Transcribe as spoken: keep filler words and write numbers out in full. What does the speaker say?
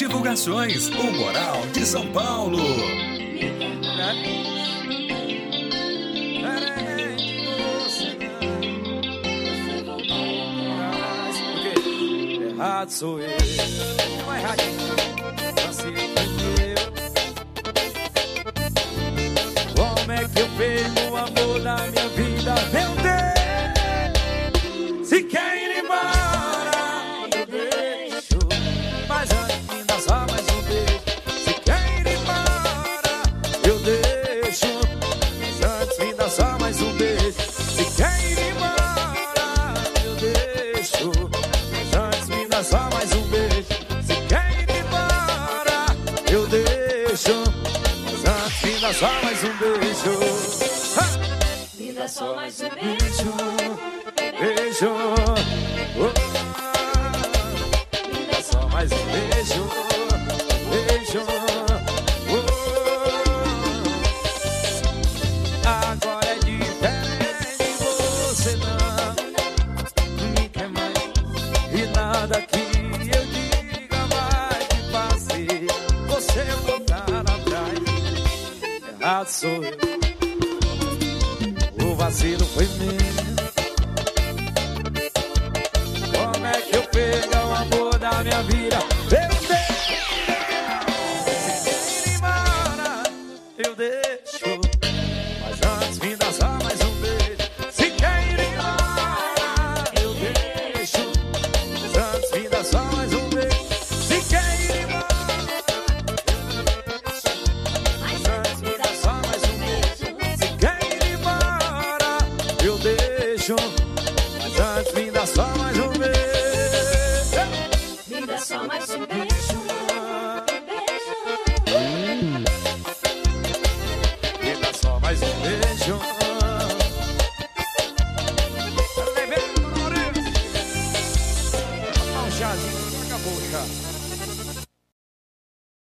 Divulgações, o Moral de São Paulo. Errado sou eu, não é errado, você entendeu? Como é que eu perco o amor da minha vida, meu Deus? Se quer ir embora, eu deixo, mas antes me dá só mais um beijo. Se quer ir embora, eu deixo, mas antes me dá só mais um beijo. Se quer ir embora, eu deixo, só mais um beijo. Se quer ir embora, eu deixo, mas antes me dá só mais um beijo. Ha! Me dá só mais um beijo, beijo. Oh. Me dá só mais um beijo, beijo. Oh. Agora é diferente, você não me quer mais e nada que eu diga vai te fazer você voltar atrás. Errado sou eu, o vacilo foi meu. Como é que eu perco o amor da minha vida? Meu Deus, se quer ir embora, eu deixo, mas antes me dá só mais um beijo. Se quer ir embora, eu deixo, mas antes me dá só mais um beijo. Se quer ir embora, mas antes me dá só mais um beijo. Se quer ir embora, eu deixo.